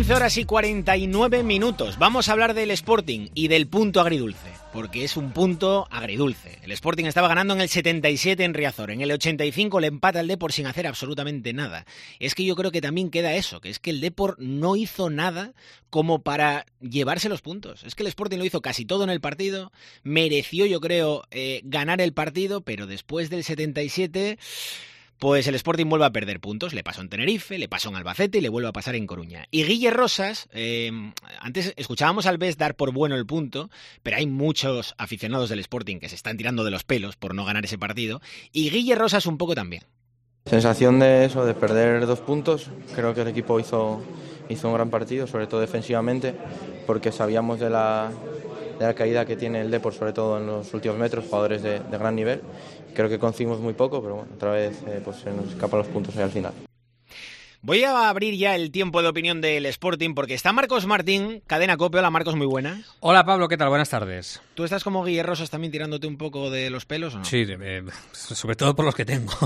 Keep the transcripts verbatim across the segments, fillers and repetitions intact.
once horas y cuarenta y nueve minutos. Vamos a hablar del Sporting y del punto agridulce, porque es un punto agridulce. El Sporting estaba ganando en el setenta y siete en Riazor, en el ochenta y cinco le empata el Depor sin hacer absolutamente nada. Es que yo creo que también queda eso, que es que el Depor no hizo nada como para llevarse los puntos. Es que el Sporting lo hizo casi todo en el partido, mereció yo creo eh, ganar el partido, pero después del setenta y siete... pues el Sporting vuelve a perder puntos. Le pasó en Tenerife, le pasó en Albacete y le vuelve a pasar en Coruña. Y Guille Rosas, eh, antes escuchábamos al Bes dar por bueno el punto, pero hay muchos aficionados del Sporting que se están tirando de los pelos por no ganar ese partido. Y Guille Rosas un poco también. Sensación de eso, de perder dos puntos. Creo que el equipo hizo, hizo un gran partido, sobre todo defensivamente, porque sabíamos de la, de la caída que tiene el Depor, sobre todo en los últimos metros, jugadores de, de gran nivel. Creo que conseguimos muy poco, pero bueno, otra vez eh, pues se nos escapan los puntos ahí al final. Voy a abrir ya el tiempo de opinión del Sporting porque está Marcos Martín, Cadena COPE. Hola Marcos, muy buena. Hola Pablo, ¿qué tal? Buenas tardes. ¿Tú estás como Guille Rosas también tirándote un poco de los pelos o no? Sí, eh, sobre todo por los que tengo.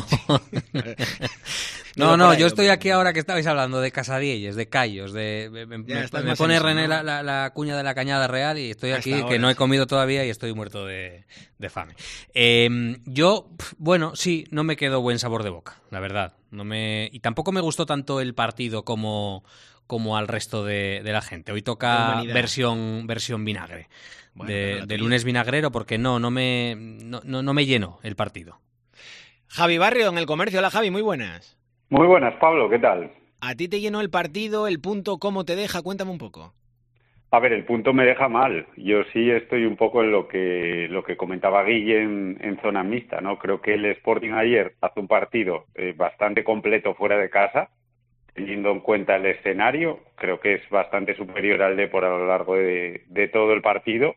no, no, yo estoy aquí ahora que estabais hablando de Casadielles, de Callos, de me, me, me pone René ¿no? la, la, la cuña de la Cañada Real y estoy aquí que no he comido todavía y estoy muerto de, de fame. Eh, yo, bueno, sí, no me quedó buen sabor de boca, la verdad. No me y tampoco me gustó tanto el partido como, como al resto de, de la gente. Hoy toca versión versión vinagre. Bueno, de, de lunes vinagrero porque no no me no, no, no me llenó el partido. Javi Barrio en El Comercio. Hola Javi, muy buenas. Muy buenas, Pablo, ¿qué tal? ¿A ti te llenó el partido? ¿El punto cómo te deja? Cuéntame un poco. A ver, el punto me deja mal. Yo sí estoy un poco en lo que lo que comentaba Guille en, en zona mixta, ¿no? Creo que el Sporting ayer hace un partido eh, bastante completo fuera de casa, teniendo en cuenta el escenario. Creo que es bastante superior al Depor a lo largo de, de todo el partido.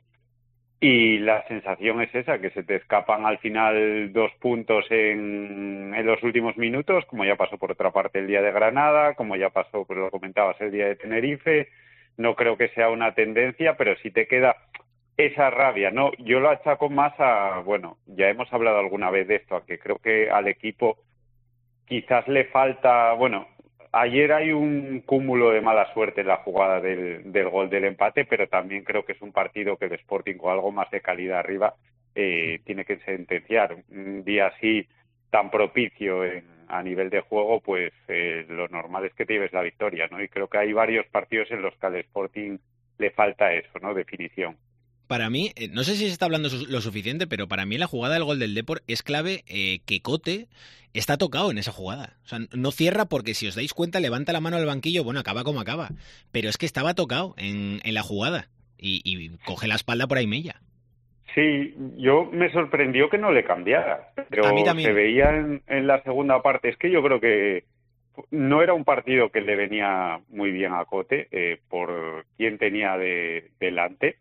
Y la sensación es esa, que se te escapan al final dos puntos en, en los últimos minutos, como ya pasó por otra parte el día de Granada, como ya pasó, pues lo comentabas, el día de Tenerife. No creo que sea una tendencia, pero sí te queda esa rabia, ¿no? Yo lo achaco más a, bueno, ya hemos hablado alguna vez de esto, a que creo que al equipo quizás le falta, bueno, ayer hay un cúmulo de mala suerte en la jugada del, del gol del empate, pero también creo que es un partido que el Sporting con algo más de calidad arriba eh, tiene que sentenciar. Un día así tan propicio en, a nivel de juego, pues eh, lo normal es que te lleves la victoria, ¿no? Y creo que hay varios partidos en los que al Sporting le falta eso, ¿no? Definición. Para mí, eh, no sé si se está hablando su- lo suficiente, pero para mí la jugada del gol del Depor es clave eh, que Cote está tocado en esa jugada. O sea, no cierra porque si os dais cuenta levanta la mano al banquillo, bueno, acaba como acaba. Pero es que estaba tocado en, en la jugada y, y coge la espalda por ahí mella. Sí, yo me sorprendió que no le cambiara, pero A mí también. se veía en, en la segunda parte. Es que yo creo que no era un partido que le venía muy bien a Cote eh, por quién tenía de, delante,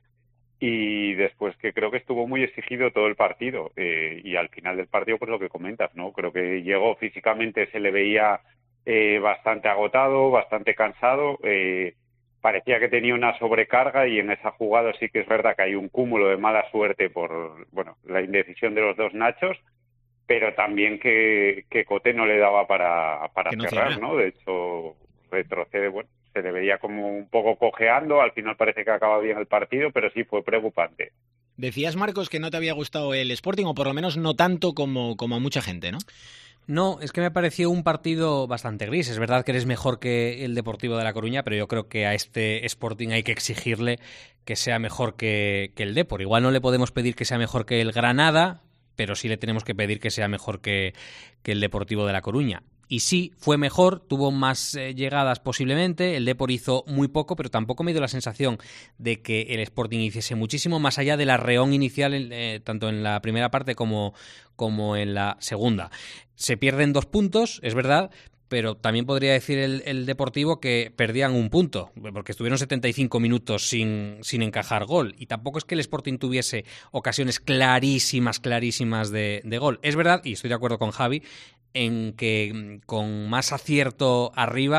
y después que creo que estuvo muy exigido todo el partido eh, y al final del partido pues lo que comentas, ¿no? Creo que llegó físicamente, se le veía eh, bastante agotado, bastante cansado, eh, parecía que tenía una sobrecarga y en esa jugada sí que es verdad que hay un cúmulo de mala suerte por, bueno, la indecisión de los dos Nachos, pero también que, que Cote no le daba para, para no cerrar, cierra. ¿no? De hecho, retrocede, bueno, se le veía como un poco cojeando, al final parece que acaba bien el partido, pero sí fue preocupante. Decías, Marcos, que no te había gustado el Sporting, o por lo menos no tanto como, como a mucha gente, ¿no? No, es que me pareció un partido bastante gris. Es verdad que eres mejor que el Deportivo de La Coruña, pero yo creo que a este Sporting hay que exigirle que sea mejor que, que el Depor. Igual no le podemos pedir que sea mejor que el Granada, pero sí le tenemos que pedir que sea mejor que, que el Deportivo de La Coruña. Y sí, fue mejor, tuvo más eh, llegadas posiblemente, el Depor hizo muy poco, pero tampoco me dio la sensación de que el Sporting hiciese muchísimo, más allá del arreón inicial, eh, tanto en la primera parte como, como en la segunda. Se pierden dos puntos, es verdad, pero también podría decir el, el Deportivo que perdían un punto, porque estuvieron setenta y cinco minutos sin, sin encajar gol, y tampoco es que el Sporting tuviese ocasiones clarísimas, clarísimas de, de gol. Es verdad, y estoy de acuerdo con Javi, en que con más acierto arriba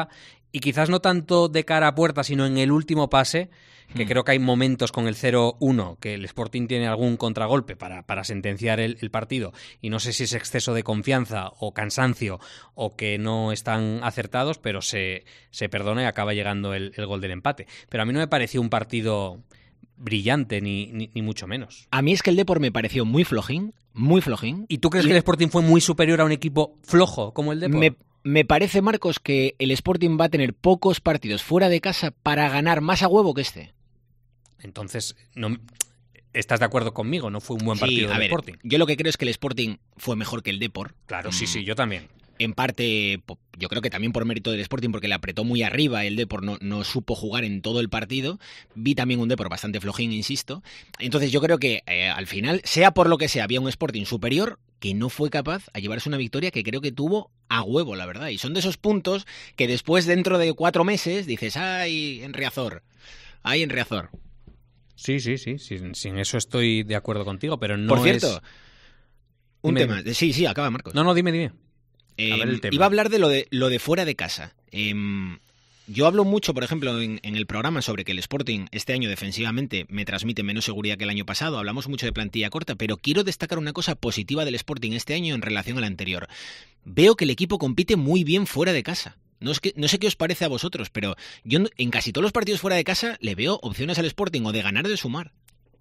y quizás no tanto de cara a puerta, sino en el último pase, que mm. creo que hay momentos con el cero uno que el Sporting tiene algún contragolpe para, para sentenciar el, el partido, y no sé si es exceso de confianza o cansancio o que no están acertados, pero se, se perdona y acaba llegando el, el gol del empate. Pero a mí no me pareció un partido brillante, ni, ni, ni mucho menos. A mí es que el Depor me pareció muy flojín, muy flojín. ¿Y tú crees y... que el Sporting fue muy superior a un equipo flojo como el Depor? Me... Me parece, Marcos, que el Sporting va a tener pocos partidos fuera de casa para ganar más a huevo que este. Entonces, no, ¿estás de acuerdo conmigo? No fue un buen sí, partido del a ver, Sporting. Yo lo que creo es que el Sporting fue mejor que el Depor. Claro, mm. sí, sí, yo también. En parte, yo creo que también por mérito del Sporting, porque le apretó muy arriba, el Depor no, no supo jugar en todo el partido. Vi también un Depor bastante flojín, insisto. Entonces yo creo que eh, al final, sea por lo que sea, había un Sporting superior que no fue capaz a llevarse una victoria que creo que tuvo a huevo, la verdad. Y son de esos puntos que después, dentro de cuatro meses, dices, ¡ay, en Riazor! ¡Ay, en Riazor! Sí, sí, sí, sin, sin eso estoy de acuerdo contigo, pero no Por cierto, es... un dime, tema... dime. Sí, sí, acaba, Marcos. No, no, dime, dime. Eh, a ver el tema. Iba a hablar de lo de, lo de fuera de casa. Eh, yo hablo mucho, por ejemplo, en, en el programa sobre que el Sporting este año defensivamente me transmite menos seguridad que el año pasado. Hablamos mucho de plantilla corta, pero quiero destacar una cosa positiva del Sporting este año en relación al anterior. Veo que el equipo compite muy bien fuera de casa. No, es que, no sé qué os parece a vosotros, pero yo en casi todos los partidos fuera de casa le veo opciones al Sporting o de ganar o de sumar.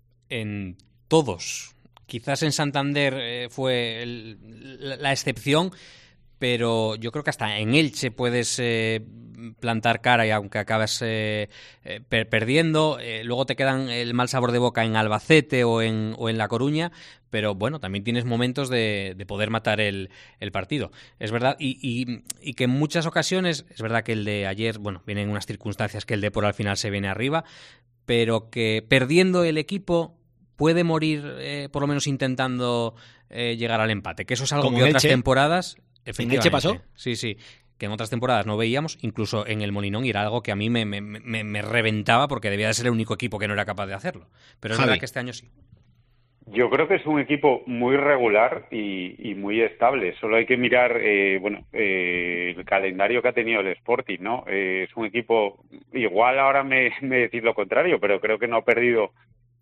En todos. Quizás en Santander eh, fue el, la, la excepción, pero yo creo que hasta en Elche puedes eh, plantar cara y aunque acabas eh, eh, per perdiendo, eh, luego te quedan el mal sabor de boca en Albacete o en, o en La Coruña, pero bueno, también tienes momentos de, de poder matar el, el partido. Es verdad, y, y, y que en muchas ocasiones, es verdad que el de ayer, bueno, vienen unas circunstancias que el Depor al final se viene arriba, pero que perdiendo el equipo puede morir eh, por lo menos intentando eh, llegar al empate, que eso es algo Como que otras Elche. temporadas... ¿En Elche pasó? Sí, sí, que en otras temporadas no veíamos, incluso en el Molinón, y era algo que a mí me, me, me, me reventaba porque debía de ser el único equipo que no era capaz de hacerlo. Pero es Javi. verdad que este año sí. Yo creo que es un equipo muy regular y, y muy estable. Solo hay que mirar, eh, bueno, eh, el calendario que ha tenido el Sporting, ¿no? Eh, es un equipo, igual ahora me, me decís lo contrario, pero creo que no ha perdido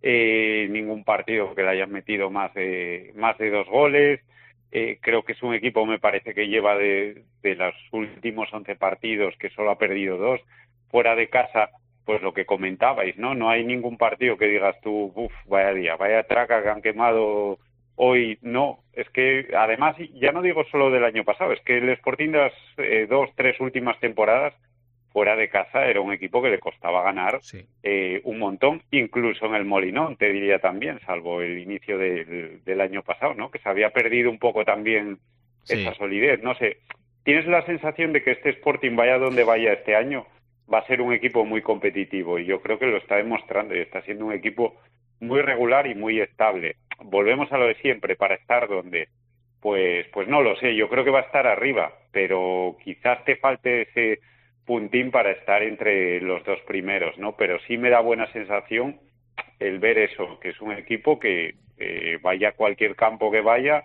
eh, ningún partido que le hayan metido más de, más de dos goles. Eh, creo que es un equipo, me parece que lleva de, de los últimos once partidos que solo ha perdido dos. Fuera de casa, pues lo que comentabais, ¿no? No hay ningún partido que digas tú, uff, vaya día, vaya traca que han quemado hoy. No, es que además, ya no digo solo del año pasado, es que el Sporting de las eh, dos, tres últimas temporadas fuera de casa era un equipo que le costaba ganar sí. eh, un montón, incluso en el Molinón, te diría también, salvo el inicio del, del año pasado, ¿no? Que se había perdido un poco también sí. esa solidez. No sé, ¿tienes la sensación de que este Sporting, vaya donde vaya este año, va a ser un equipo muy competitivo? Y yo creo que lo está demostrando y está siendo un equipo muy regular y muy estable. Volvemos a lo de siempre, para estar donde, pues, pues no lo sé, yo creo que va a estar arriba, pero quizás te falte ese puntín para estar entre los dos primeros, ¿no? Pero sí me da buena sensación el ver eso, que es un equipo que eh, vaya a cualquier campo que vaya,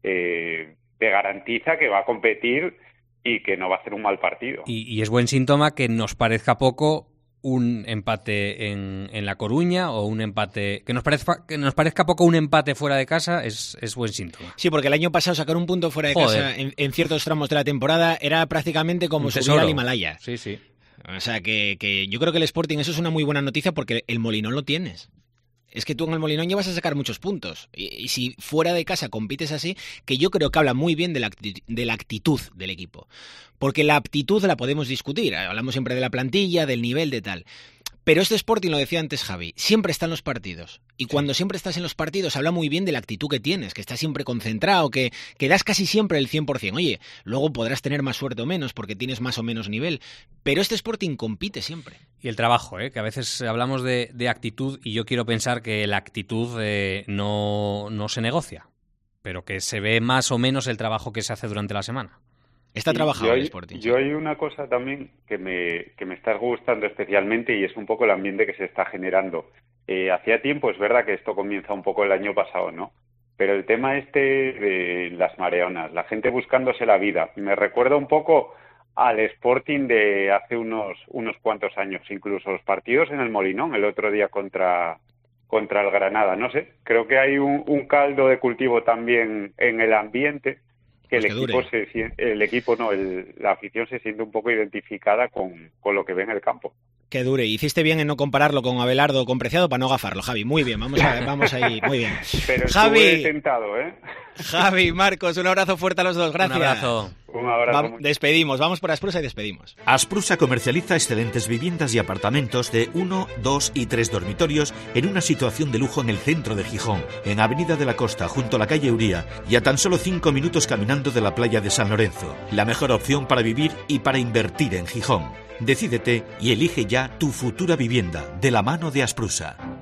eh, te garantiza que va a competir y que no va a hacer un mal partido. Y, y es buen síntoma que nos parezca poco un empate en, en La Coruña o un empate... Que nos parezca, que nos parezca poco un empate fuera de casa es, es buen síntoma. Sí, porque el año pasado sacar un punto fuera de Joder. casa en, en ciertos tramos de la temporada era prácticamente como Un subir tesoro. al Himalaya. Sí, sí. O sea, que, que yo creo que el Sporting, eso es una muy buena noticia porque el Molinón lo tienes. Es que tú en el Molinón ya vas a sacar muchos puntos. Y, y si fuera de casa compites así, que yo creo que habla muy bien de la, acti- de la actitud del equipo. Porque la aptitud la podemos discutir. Hablamos siempre de la plantilla, del nivel, de tal. Pero este Sporting, lo decía antes Javi, siempre está en los partidos. Y sí. Cuando siempre estás en los partidos, habla muy bien de la actitud que tienes, que estás siempre concentrado, que, que das casi siempre el cien por ciento. Oye, luego podrás tener más suerte o menos porque tienes más o menos nivel. Pero este Sporting compite siempre. Y el trabajo, ¿eh? Que a veces hablamos de, de actitud y yo quiero pensar que la actitud eh, no, no se negocia, pero que se ve más o menos el trabajo que se hace durante la semana. Está trabajado hay, el Sporting. Yo hay una cosa también que me, que me está gustando especialmente y es un poco el ambiente que se está generando. Eh, hacía tiempo, es verdad que esto comienza un poco el año pasado, ¿no? Pero el tema este de las mareonas, la gente buscándose la vida, me recuerda un poco al Sporting de hace unos unos cuantos años, incluso los partidos en el Molinón el otro día contra contra el Granada, no sé, creo que hay un, un caldo de cultivo también en el ambiente que pues el que equipo dure. se el equipo no, el, la afición se siente un poco identificada con, con lo que ve en el campo. Que dure. Hiciste bien en no compararlo con Abelardo o con Preciado para no gafarlo, Javi. Muy bien, vamos a vamos ahí, muy bien. Pero Javi, tentado, ¿eh? Javi, Marcos, un abrazo fuerte a los dos. Gracias. Un abrazo. Un abrazo. Va, despedimos, vamos por Asprusa y despedimos. Asprusa comercializa excelentes viviendas y apartamentos de uno, dos y tres dormitorios en una situación de lujo en el centro de Gijón, en Avenida de la Costa, junto a la calle Uría, y a tan solo cinco minutos caminando de la playa de San Lorenzo. La mejor opción para vivir y para invertir en Gijón. Decídete y elige ya tu futura vivienda de la mano de Asprusa.